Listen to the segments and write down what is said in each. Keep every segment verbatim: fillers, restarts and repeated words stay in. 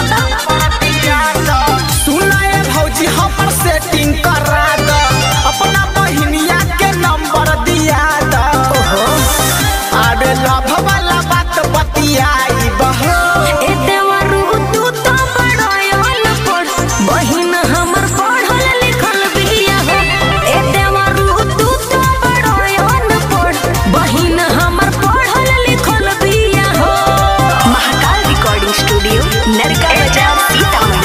सुनाए भौजी हमर सेटिंग करा द अपना बहिनिया के नंबर दिया द आबे लभ वाला बात बतियाई बहो ए देवरू तू तो बड़ायल पड़ बहिन हमर पढ़ल लिखल बिया हो ए देवरू तू तो बड़ायल पड़ बहिन हमर पढ़ल लिखल बिया हो। महाकाल रिकॉर्डिंग स्टूडियो नरका बाजार सीतामढ़ी।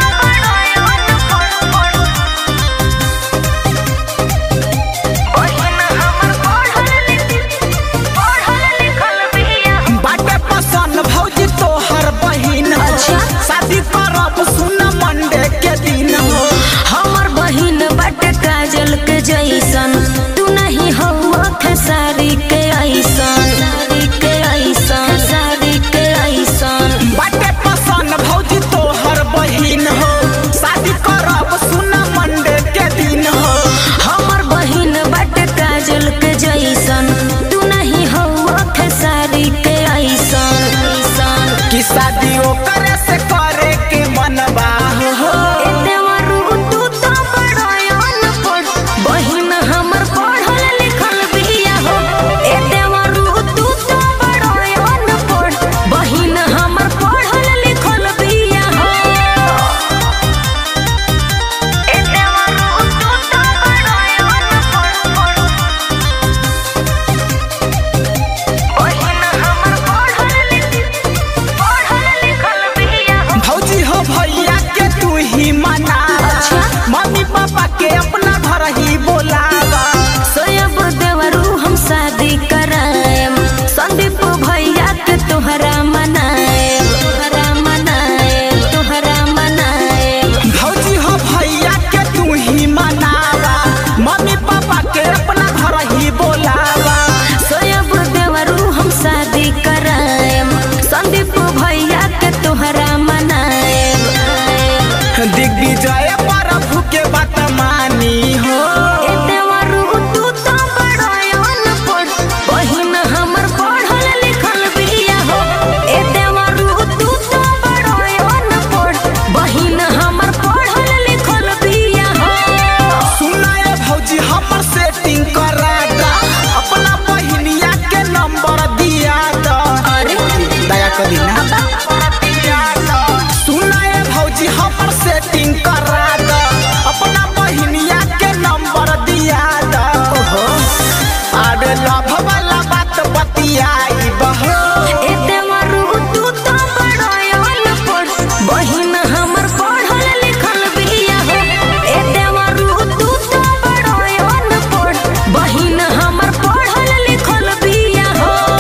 शादी करब सुन मंडे के दिन हो हमर बहिन बट काजल के जैसन तू नहीं हो खेसारी के ऐसन सारी के ऐसन सारी के ऐसन बाटे पसंद भौजी तोहर बहिन हो शादी करब सुन मंडे के दिन हो हमर बहिन बट काजल के जैसन तू नहीं हो खेसारी के ऐसन ऐसन कि शादी करे से करे के मनबा हो ए देवरू तू तो बड़ायल पड़ बहिन हमर पढ़ल लिखल बिया हो ए देवरू तू तो बड़ायल पड़ बहिन हमर पढ़ल लिखल बिया हो ए देवरू तू तो बड़ायल पड़ बहिन हमर पढ़ल पढ़ल लिखल बिया हो। भौजी हो भैया के तू ही मना मम्मी पापा के अपना घर ही बोलावा सोयब देवरू हम शादी कराएम संदीप भैया के तोहरा मनाएम तोहरा मनाएम तोहरा मनाएम भौजी हो भैया के तू ही मनावा मम्मी पापा के अपना घर ही बोलावा सोयब देवरू हम शादी कराएम संदीप भैया के तोहरा मनाएम दिग्विजय